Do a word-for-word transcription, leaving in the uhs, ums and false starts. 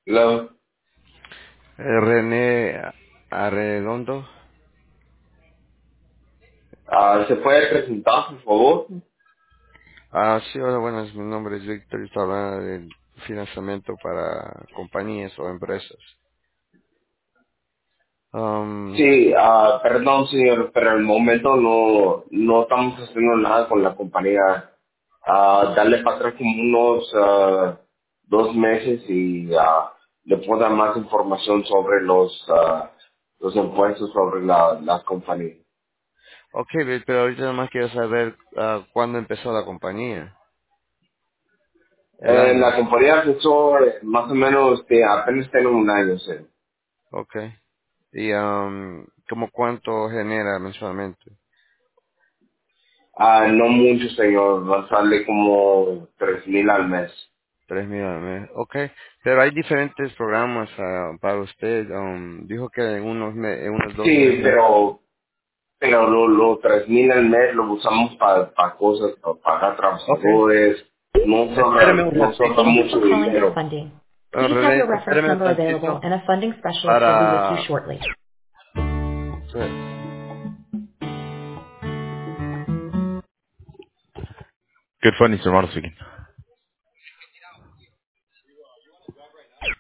Lo- Eh, René Arredondo. ah, ¿Se puede presentar, por favor? Ah, sí, hola, buenas, mi nombre es Víctor y estoy hablando del financiamiento para compañías o empresas. Um, Sí, ah, perdón, señor, pero al momento no, no estamos haciendo nada con la compañía. Ah, darle para atrás como unos ah, dos meses y ah, le puedo dar más información sobre los, ah, los impuestos sobre la, la compañía. ok, pero ahorita nada más quiero saber ah, cuándo empezó la compañía, el Eh, año. la compañía empezó eh, más o menos, que apenas tiene un año, sí. Ok. Y um, ¿cómo cuánto genera mensualmente? Ah, no mucho, señor, va a salir como tres mil al mes. Tres mil al mes. Ok. Pero hay diferentes programas ah, para usted. Um, dijo que en unos, me- en unos dos Sí, meses. pero pero los lo tres mil al mes lo usamos para cosas, para pagar Ok. trabajadores, no Espéreme sobra, un no sobra ratito. Thank you mucho for calling for dinero. funding. Ah, Please have René, your reference espéreme un number available tantito and a funding specialist will be with you para... shortly. Sí. Good funding, Sir Model speaking.